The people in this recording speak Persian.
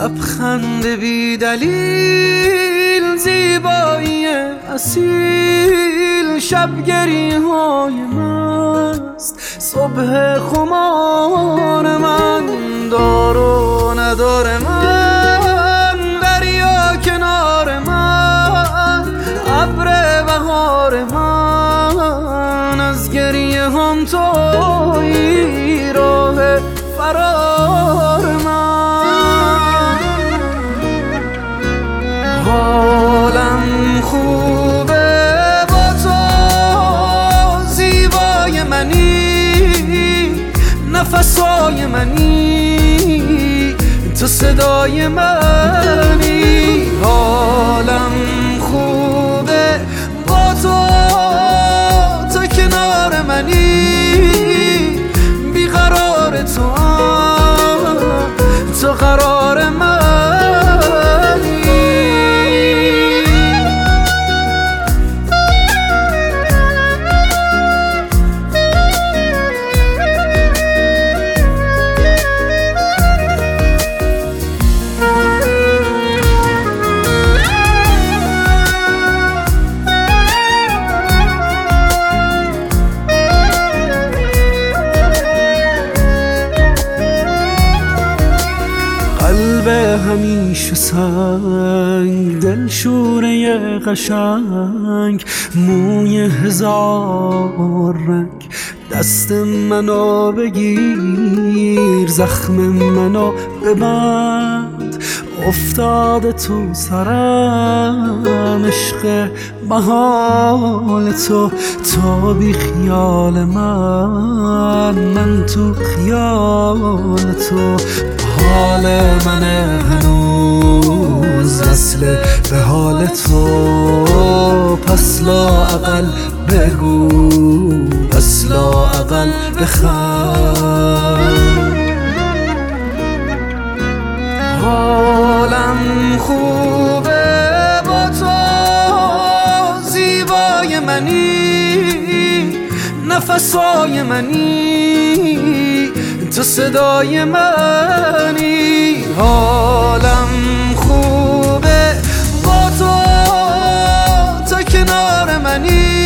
لبخند بی دلیل، زیبایی اصیل، شبگری های مست، صبح خمار من، دار و ندار من، دریا کنار من، ابر بهار من، از گریه هم تویی راه فرار من. حالم خوبه با تو، زیبای منی، نفسای منی، تو صدای منی. حالم خوبه با تو، تو کنار منی، بیقرار تو قرار منی. قلب همیشه سنگ، دل شوره قشنگ، موی هزار رنگ، دست منو بگیر، زخم منو ببند، افتاده تو سرم عشق محال تو بی خیال من تو خیال تو. حال من هنوز وصل به حال تو، پس لااقل بگو، پس لااقل بخند. حالم خوبه با تو، زیبای منی، نفسای منی، تو صدای منی. حالم خوبه با تو، تو کنار منی،